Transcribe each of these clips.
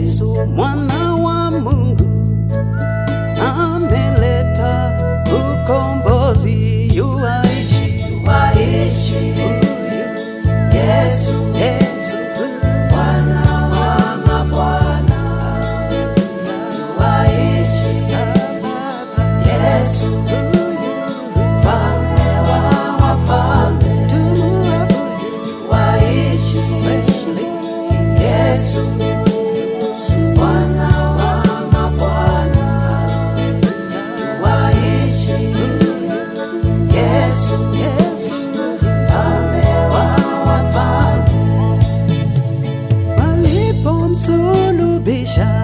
Yesu mwana wa Mungu ameleta ukombozi, yuaishi Yesu, Yesu Bwana wa mabwana, yuaishi Yesu mfalme wa wafalme, yuaishi Yesu Bwana wa mabwana, yuaishi Yesu, Yesu mfalme wa wafalme. Walipomsulubisha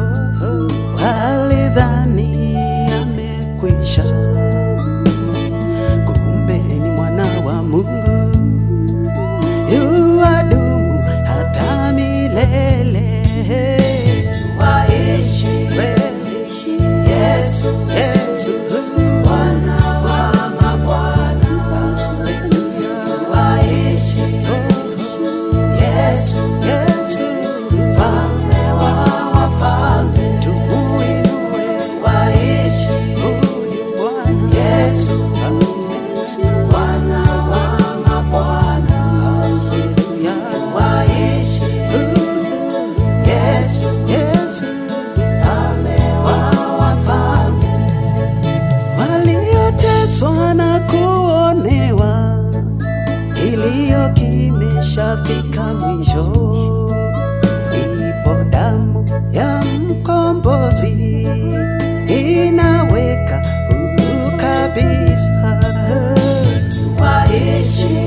walidhani amekwisha, kumbe ni mwana wa Mungu, yuadumu hata milele. Yuaishi Yesu, Yesu Bwana wa mabwana, yuaishi Yesu, Yesu mfalme wa wafalme, tumuinue. Yuaishi Yesu Bwana wa mabwana, yuaishi Yesu, Yesu mfalme wa wafalme. Walioteswa na kuonewa, kilio kimeshafika mwisho. Ipo damu ya mkombozi inaweka huru kabisa. Yuaishi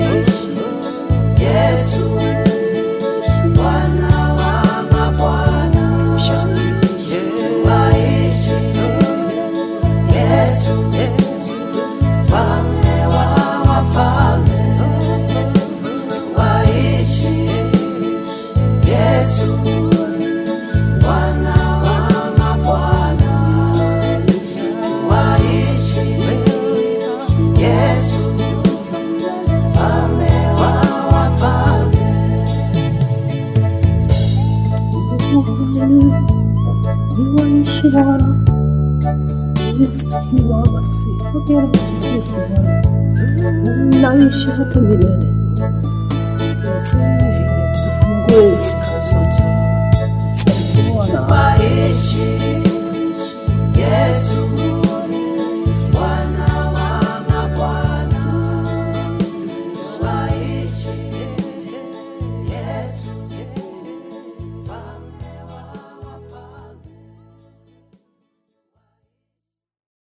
Yesu Bwana wa mabwana, yuaishi Yesu, Yesu mfalme wa wafalme, yuaishi Yesu Bwana wa mabwana, yuaishi Yesu mfalme wa wafalme. Yuaishi Bwana, unastahili wa sifa, pia utukufu Bwana, unaishi hata milele.